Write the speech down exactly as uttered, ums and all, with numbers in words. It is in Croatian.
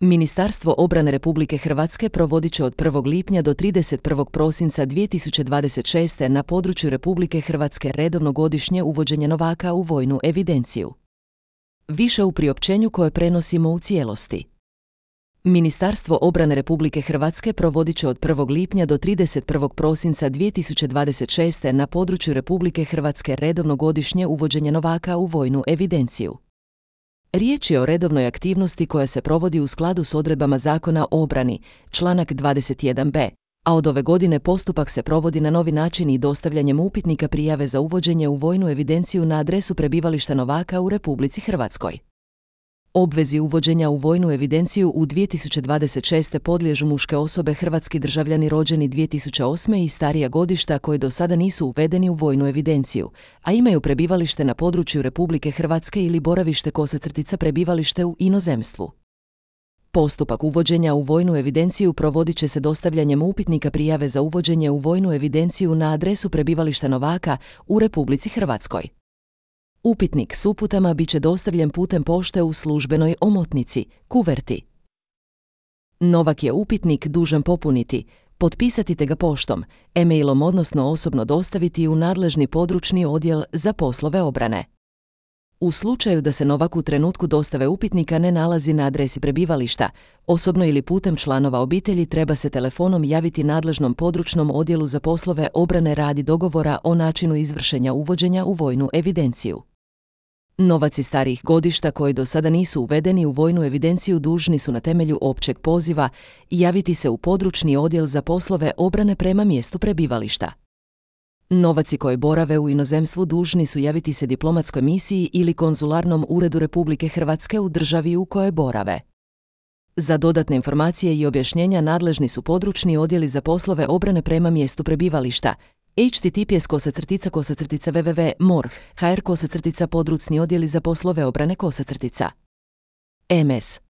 Ministarstvo obrane Republike Hrvatske provodit će od prvog lipnja do trideset prvog prosinca dvije tisuće dvadeset šeste. na području Republike Hrvatske redovno godišnje uvođenje novaka u vojnu evidenciju. Više u priopćenju koje prenosimo u cijelosti. Ministarstvo obrane Republike Hrvatske provodit će od prvog lipnja do trideset prvog prosinca dvije tisuće dvadeset šeste. na području Republike Hrvatske redovno godišnje uvođenje novaka u vojnu evidenciju. Riječ je o redovnoj aktivnosti koja se provodi u skladu s odredbama Zakona o obrani, članak dvadeset jedan b, a od ove godine postupak se provodi na novi način i dostavljanjem upitnika prijave za uvođenje u vojnu evidenciju na adresu prebivališta novaka u Republici Hrvatskoj. Obvezi uvođenja u vojnu evidenciju u dvije tisuće dvadeset šeste. podliježu muške osobe, hrvatski državljani rođeni dvije tisuće osme. i starija godišta koji do sada nisu uvedeni u vojnu evidenciju, a imaju prebivalište na području Republike Hrvatske ili boravište kosacrtica prebivalište u inozemstvu. Postupak uvođenja u vojnu evidenciju provodit će se dostavljanjem upitnika prijave za uvođenje u vojnu evidenciju na adresu prebivališta novaka u Republici Hrvatskoj. Upitnik s uputama bit će dostavljen putem pošte u službenoj omotnici, kuverti. Novak je upitnik dužan popuniti, potpisati te ga poštom, e-mailom odnosno osobno dostaviti u nadležni područni odjel za poslove obrane. U slučaju da se novak u trenutku dostave upitnika ne nalazi na adresi prebivališta, osobno ili putem članova obitelji treba se telefonom javiti nadležnom područnom odjelu za poslove obrane radi dogovora o načinu izvršenja uvođenja u vojnu evidenciju. Novaci starijih godišta koji do sada nisu uvedeni u vojnu evidenciju dužni su na temelju općeg poziva javiti se u područni odjel za poslove obrane prema mjestu prebivališta. Novaci koji borave u inozemstvu dužni su javiti se diplomatskoj misiji ili konzularnom uredu Republike Hrvatske u državi u kojoj borave. Za dodatne informacije i objašnjenja nadležni su područni odjeli za poslove obrane prema mjestu prebivališta h t t p s kosacrtica kosacrtica w w w dot morh dot h r kosacrtica područni odjeli za poslove obrane kosacrtica. M S